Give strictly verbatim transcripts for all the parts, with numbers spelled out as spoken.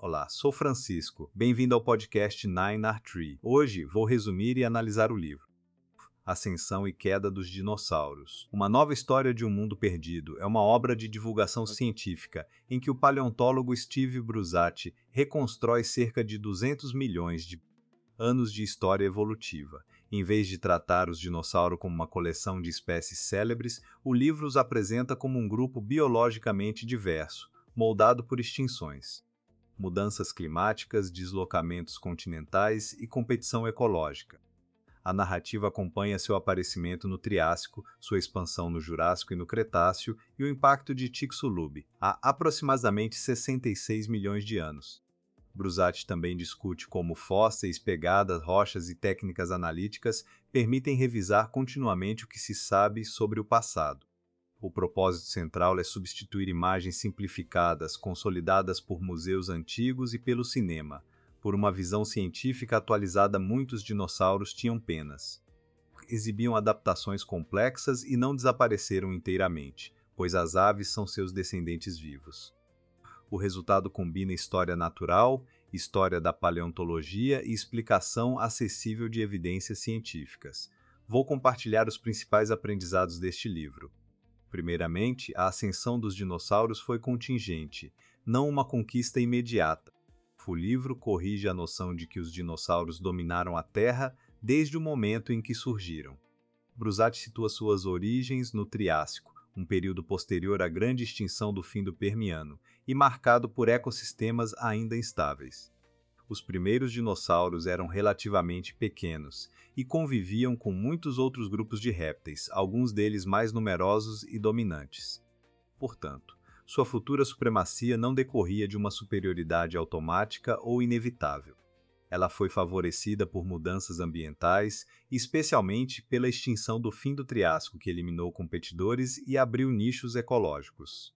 Olá, sou Francisco. Bem-vindo ao podcast Nine R Tree. Hoje vou resumir e analisar o livro Ascensão e Queda dos Dinossauros. Uma nova história de um mundo perdido é uma obra de divulgação científica em que o paleontólogo Steve Brusatte reconstrói cerca de duzentos milhões de anos de história evolutiva. Em vez de tratar os dinossauros como uma coleção de espécies célebres, o livro os apresenta como um grupo biologicamente diverso, moldado por extinções, mudanças climáticas, deslocamentos continentais e competição ecológica. A narrativa acompanha seu aparecimento no Triássico, sua expansão no Jurássico e no Cretáceo e o impacto de Chicxulub, há aproximadamente sessenta e seis milhões de anos. Brusatte também discute como fósseis, pegadas, rochas e técnicas analíticas permitem revisar continuamente o que se sabe sobre o passado. O propósito central é substituir imagens simplificadas, consolidadas por museus antigos e pelo cinema. Por uma visão científica atualizada, muitos dinossauros tinham penas. Exibiam adaptações complexas e não desapareceram inteiramente, pois as aves são seus descendentes vivos. O resultado combina história natural, história da paleontologia e explicação acessível de evidências científicas. Vou compartilhar os principais aprendizados deste livro. Primeiramente, a ascensão dos dinossauros foi contingente, não uma conquista imediata. O livro corrige a noção de que os dinossauros dominaram a Terra desde o momento em que surgiram. Brusatte situa suas origens no Triássico, um período posterior à grande extinção do fim do Permiano, e marcado por ecossistemas ainda instáveis. Os primeiros dinossauros eram relativamente pequenos e conviviam com muitos outros grupos de répteis, alguns deles mais numerosos e dominantes. Portanto, sua futura supremacia não decorria de uma superioridade automática ou inevitável. Ela foi favorecida por mudanças ambientais e especialmente pela extinção do fim do Triássico, que eliminou competidores e abriu nichos ecológicos.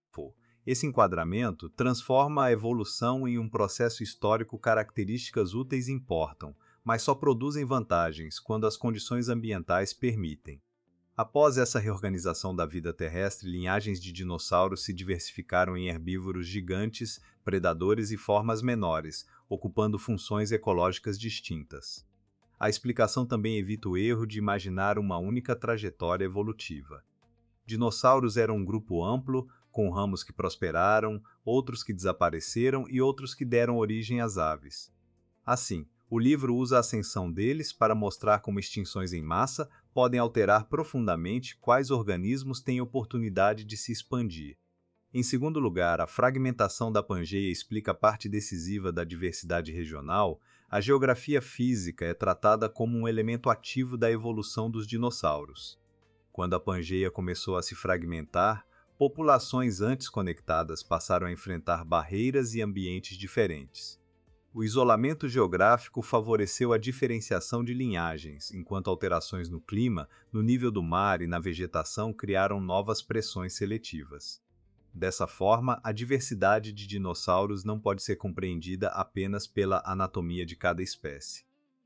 Esse enquadramento transforma a evolução em um processo histórico. Características úteis importam, mas só produzem vantagens quando as condições ambientais permitem. Após essa reorganização da vida terrestre, linhagens de dinossauros se diversificaram em herbívoros gigantes, predadores e formas menores, ocupando funções ecológicas distintas. A explicação também evita o erro de imaginar uma única trajetória evolutiva. Dinossauros eram um grupo amplo, com ramos que prosperaram, outros que desapareceram e outros que deram origem às aves. Assim, o livro usa a ascensão deles para mostrar como extinções em massa podem alterar profundamente quais organismos têm oportunidade de se expandir. Em segundo lugar, a fragmentação da Pangeia explica parte decisiva da diversidade regional. A geografia física é tratada como um elemento ativo da evolução dos dinossauros. Quando a Pangeia começou a se fragmentar, populações antes conectadas passaram a enfrentar barreiras e ambientes diferentes. O isolamento geográfico favoreceu a diferenciação de linhagens, enquanto alterações no clima, no nível do mar e na vegetação criaram novas pressões seletivas. Dessa forma, a diversidade de dinossauros não pode ser compreendida apenas pela anatomia de cada espécie.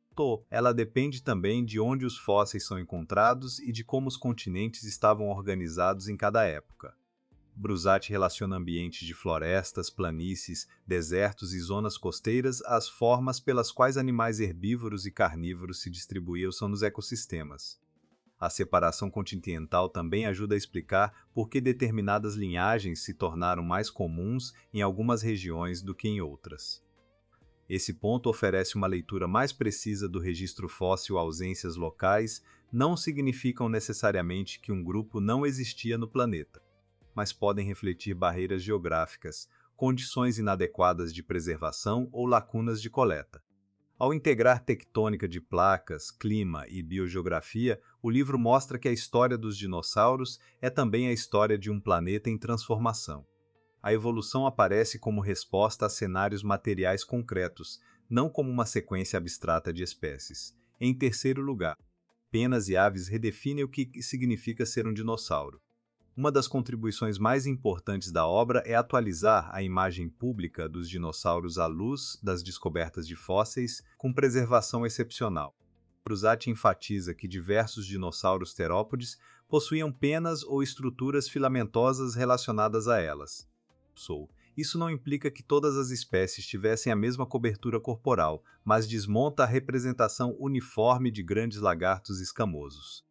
Ela depende também de onde os fósseis são encontrados e de como os continentes estavam organizados em cada época. Brusatte relaciona ambientes de florestas, planícies, desertos e zonas costeiras às formas pelas quais animais herbívoros e carnívoros se distribuíam nos ecossistemas. A separação continental também ajuda a explicar por que determinadas linhagens se tornaram mais comuns em algumas regiões do que em outras. Esse ponto oferece uma leitura mais precisa do registro fóssil. Ausências locais não significam necessariamente que um grupo não existia no planeta, mas podem refletir barreiras geográficas, condições inadequadas de preservação ou lacunas de coleta. Ao integrar tectônica de placas, clima e biogeografia, o livro mostra que a história dos dinossauros é também a história de um planeta em transformação. A evolução aparece como resposta a cenários materiais concretos, não como uma sequência abstrata de espécies. Em terceiro lugar, penas e aves redefinem o que significa ser um dinossauro. Uma das contribuições mais importantes da obra é atualizar a imagem pública dos dinossauros à luz das descobertas de fósseis, com preservação excepcional. Brusatte enfatiza que diversos dinossauros terópodes possuíam penas ou estruturas filamentosas relacionadas a elas. Isso não implica que todas as espécies tivessem a mesma cobertura corporal, mas desmonta a representação uniforme de grandes lagartos escamosos.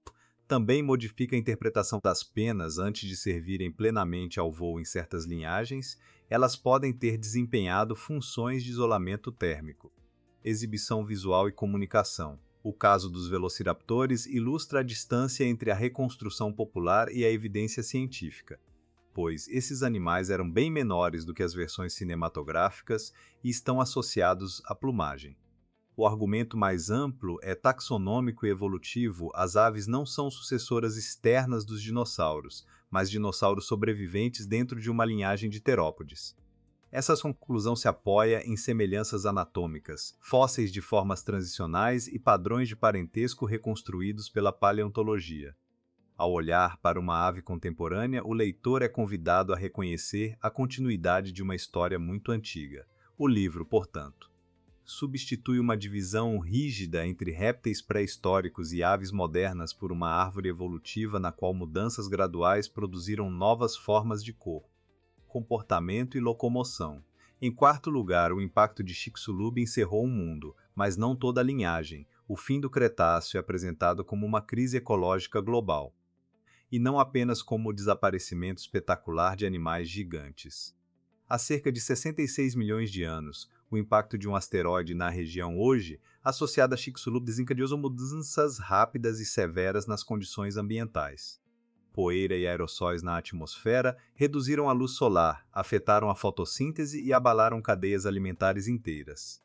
Também modifica a interpretação das penas antes de servirem plenamente ao voo em certas linhagens, elas podem ter desempenhado funções de isolamento térmico, exibição visual e comunicação. O caso dos velociraptores ilustra a distância entre a reconstrução popular e a evidência científica, pois esses animais eram bem menores do que as versões cinematográficas e estão associados à plumagem. O argumento mais amplo é taxonômico e evolutivo. As aves não são sucessoras externas dos dinossauros, mas dinossauros sobreviventes dentro de uma linhagem de terópodes. Essa conclusão se apoia em semelhanças anatômicas, fósseis de formas transicionais e padrões de parentesco reconstruídos pela paleontologia. Ao olhar para uma ave contemporânea, o leitor é convidado a reconhecer a continuidade de uma história muito antiga. O livro, portanto, substitui uma divisão rígida entre répteis pré-históricos e aves modernas por uma árvore evolutiva na qual mudanças graduais produziram novas formas de corpo, comportamento e locomoção. Em quarto lugar, o impacto de Chicxulub encerrou um mundo, mas não toda a linhagem. O fim do Cretáceo é apresentado como uma crise ecológica global, e não apenas como o desaparecimento espetacular de animais gigantes. Há cerca de sessenta e seis milhões de anos, o impacto de um asteroide na região hoje, associado a Chicxulub, desencadeou mudanças rápidas e severas nas condições ambientais. Poeira e aerossóis na atmosfera reduziram a luz solar, afetaram a fotossíntese e abalaram cadeias alimentares inteiras.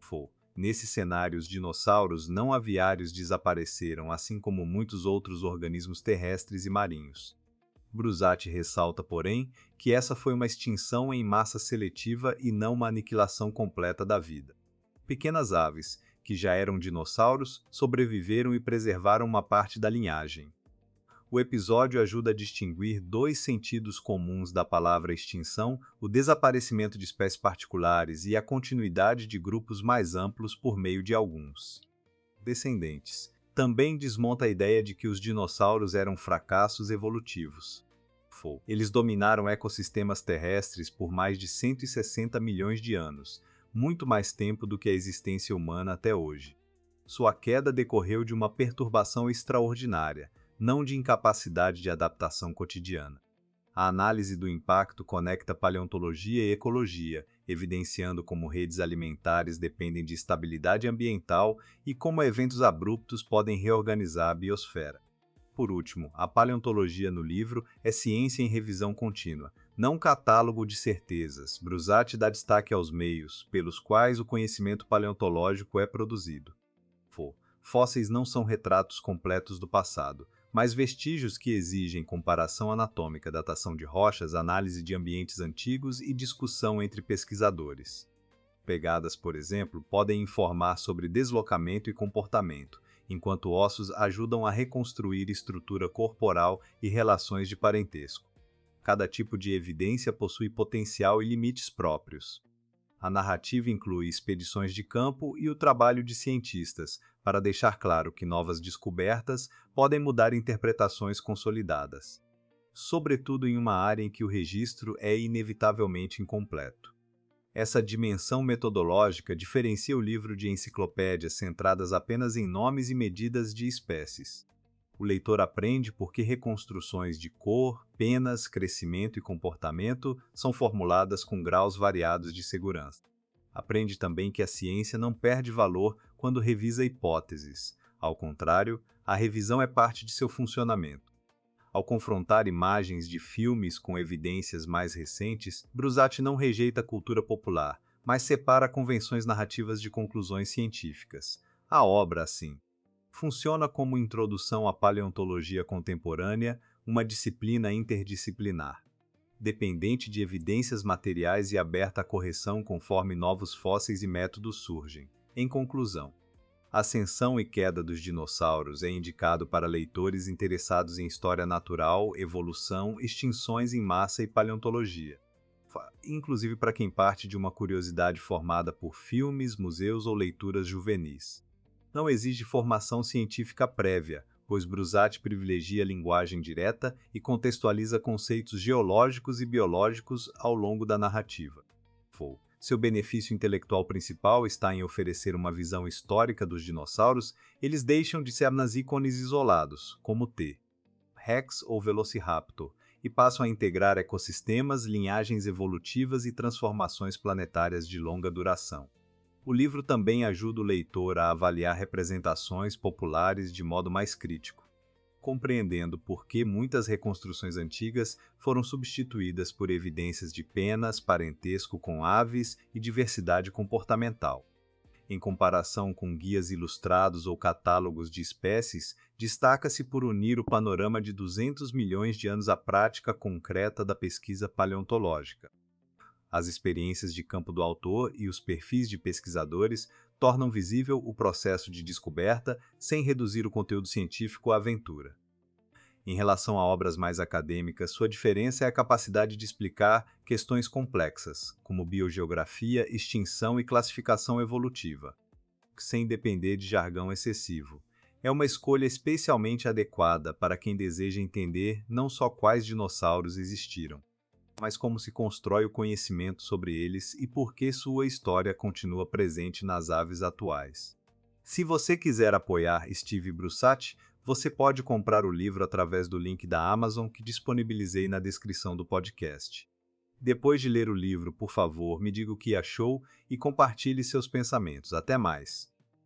Nesse cenário, os dinossauros não aviários desapareceram, assim como muitos outros organismos terrestres e marinhos. Brusati ressalta, porém, que essa foi uma extinção em massa seletiva e não uma aniquilação completa da vida. Pequenas aves, que já eram dinossauros, sobreviveram e preservaram uma parte da linhagem. O episódio ajuda a distinguir dois sentidos comuns da palavra extinção: o desaparecimento de espécies particulares e a continuidade de grupos mais amplos por meio de alguns descendentes. Também desmonta a ideia de que os dinossauros eram fracassos evolutivos. Eles dominaram ecossistemas terrestres por mais de cento e sessenta milhões de anos, muito mais tempo do que a existência humana até hoje. Sua queda decorreu de uma perturbação extraordinária, não de incapacidade de adaptação cotidiana. A análise do impacto conecta paleontologia e ecologia, evidenciando como redes alimentares dependem de estabilidade ambiental e como eventos abruptos podem reorganizar a biosfera. Por último, a paleontologia no livro é ciência em revisão contínua, não catálogo de certezas. Brusati dá destaque aos meios pelos quais o conhecimento paleontológico é produzido. Fósseis não são retratos completos do passado, mas vestígios que exigem comparação anatômica, datação de rochas, análise de ambientes antigos e discussão entre pesquisadores. Pegadas, por exemplo, podem informar sobre deslocamento e comportamento, enquanto ossos ajudam a reconstruir estrutura corporal e relações de parentesco. Cada tipo de evidência possui potencial e limites próprios. A narrativa inclui expedições de campo e o trabalho de cientistas, para deixar claro que novas descobertas podem mudar interpretações consolidadas, sobretudo em uma área em que o registro é inevitavelmente incompleto. Essa dimensão metodológica diferencia o livro de enciclopédias centradas apenas em nomes e medidas de espécies. O leitor aprende por que reconstruções de cor, penas, crescimento e comportamento são formuladas com graus variados de segurança. Aprende também que a ciência não perde valor quando revisa hipóteses. Ao contrário, a revisão é parte de seu funcionamento. Ao confrontar imagens de filmes com evidências mais recentes, Brusati não rejeita a cultura popular, mas separa convenções narrativas de conclusões científicas. A obra, assim, funciona como introdução à paleontologia contemporânea, uma disciplina interdisciplinar, dependente de evidências materiais e aberta à correção conforme novos fósseis e métodos surgem. Em conclusão, Ascensão e Queda dos Dinossauros é indicado para leitores interessados em história natural, evolução, extinções em massa e paleontologia, inclusive para quem parte de uma curiosidade formada por filmes, museus ou leituras juvenis. Não exige formação científica prévia, pois Brusat privilegia a linguagem direta e contextualiza conceitos geológicos e biológicos ao longo da narrativa. Seu benefício intelectual principal está em oferecer uma visão histórica dos dinossauros. Eles deixam de ser apenas ícones isolados, como T. Rex ou Velociraptor, e passam a integrar ecossistemas, linhagens evolutivas e transformações planetárias de longa duração. O livro também ajuda o leitor a avaliar representações populares de modo mais crítico, compreendendo por que muitas reconstruções antigas foram substituídas por evidências de penas, parentesco com aves e diversidade comportamental. Em comparação com guias ilustrados ou catálogos de espécies, destaca-se por unir o panorama de duzentos milhões de anos à prática concreta da pesquisa paleontológica. As experiências de campo do autor e os perfis de pesquisadores tornam visível o processo de descoberta sem reduzir o conteúdo científico à aventura. Em relação a obras mais acadêmicas, sua diferença é a capacidade de explicar questões complexas, como biogeografia, extinção e classificação evolutiva, sem depender de jargão excessivo. É uma escolha especialmente adequada para quem deseja entender não só quais dinossauros existiram, mas como se constrói o conhecimento sobre eles e por que sua história continua presente nas aves atuais. Se você quiser apoiar Steve Brusat, você pode comprar o livro através do link da Amazon que disponibilizei na descrição do podcast. Depois de ler o livro, por favor, me diga o que achou e compartilhe seus pensamentos. Até mais!